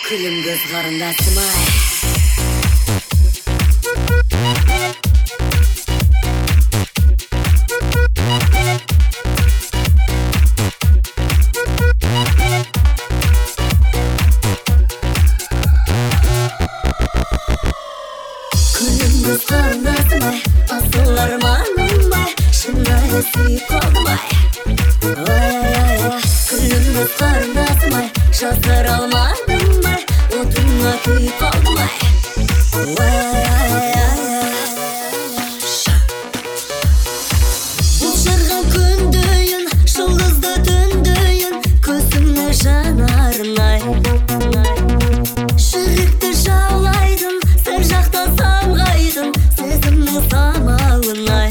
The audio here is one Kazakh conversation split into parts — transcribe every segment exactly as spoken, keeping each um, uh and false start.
Күлім көз қарындасым-ай. Күлім көз қарындасым-ай, асыл арманым-ай, шынайы сүйіп қалдым-ай. Күлім көз қарындасым-ай, жасыра алмадым-ай, отыңа күйіп қалдым-ай. Ұшырған күндейін, жұлдызды түндейін, көзімді жанарым-ай. Жүректі жаулайдым, сәл жақта самғайдым, сезімнің самалын-ай.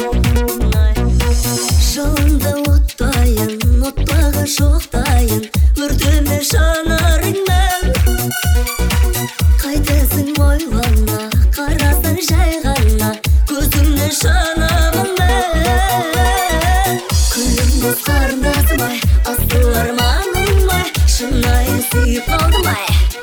Жалынды оттайын, отпаға жоқтайын, өртеме жанарыңнан. Қайтесің ойлана, қарасың жай ғана, көзімнің жанамынан. Күлім көз қарындасым-ай, асыл арманым-ай, шынайы сүйіп қалдым-ай.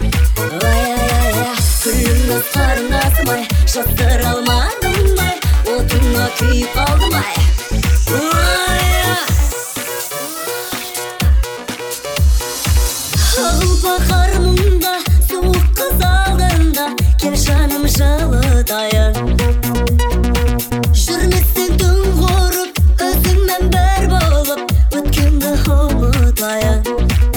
Күлім көз қарындасым-ай, жасыра алмадым-ай, отыңа күйіп қалдым-ай. Алпақ армында, суық қыз алдында, кел жаным жылытайын.